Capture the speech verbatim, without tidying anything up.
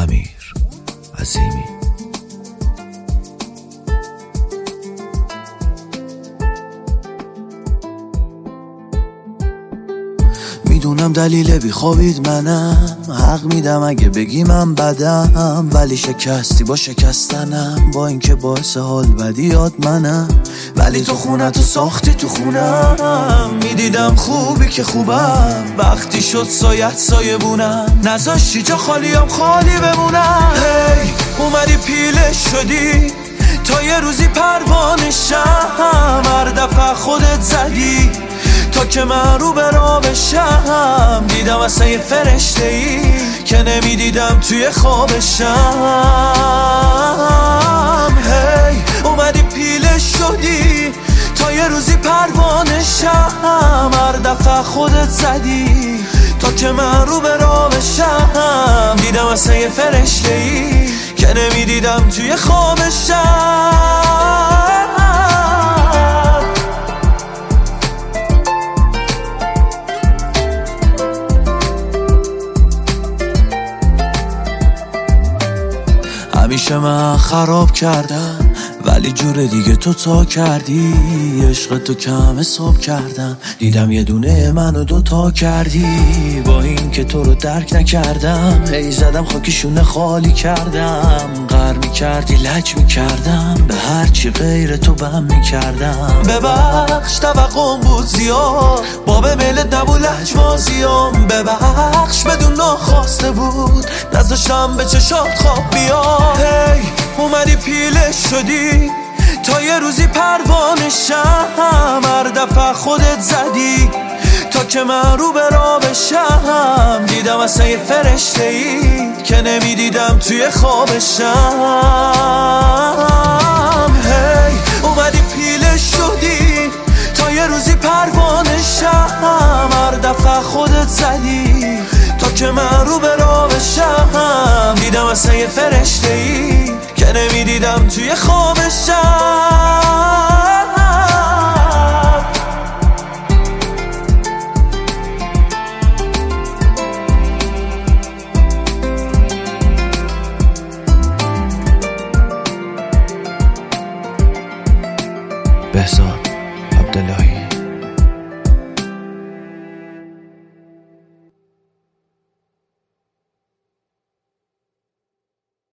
امیر عظیمی. میدونم دلیل بیخوابید منم، حق میدم اگه بگی من بدم، ولی شکستی با شکستنم، با اینکه باعث حال بدیات منم. ولی تو خونه تو ساختی تو خونم، میدیدم خوبی که خوبم، وقتی شد سایت سایه بونم، نذاشتی جا خالیم خالی بمونم. هی اومدی پیله شدی تا یه روزی پروانه شم، هر دفعه خودت زدی تا که من رو به راه بشم. دیدم اصلا یه فرشته ای که نمیدیدم توی خوابشم. هی اومدی پیله شدی تا یه روزی پروانه شم، هر دفعه خودت زدی تا که من رو به راه بشم. دیدم اصلا یه فرشته ای که نمیدیدم توی خوابشم. همیشه من خراب کردم ولی جور دیگه تو تا کردی، عشق تو کم حساب کردم، دیدم یه دونه منو دوتا کردی. با این که تو رو درک نکردم، هی زدم خاکشونه خالی کردم، غر میکردی لج میکردم، به هرچی غیر تو بم میکردم. ببخش توقعم بود زیاد، باب میلت نبود لجبازیام، ببخش بدون ناخواسته بود، نذاشتم به چشات خواب بیاد. هی اومدی پیله شدی تا یه روزی پروانه شم، هر دفعه خودت زدی تا که من رو به راه بشم. دیدم اصلا یه فرشته ای که نمیدیدم توی خوابشم. هی اومدی پیله شدی تا یه روزی پروانه شم، هر دفعه خودت زدی تا که من رو به راه بشم. دیدم اصلا یه فرشته ای که نمیدیدم توی خوابشم. بهزاد عبداللهی.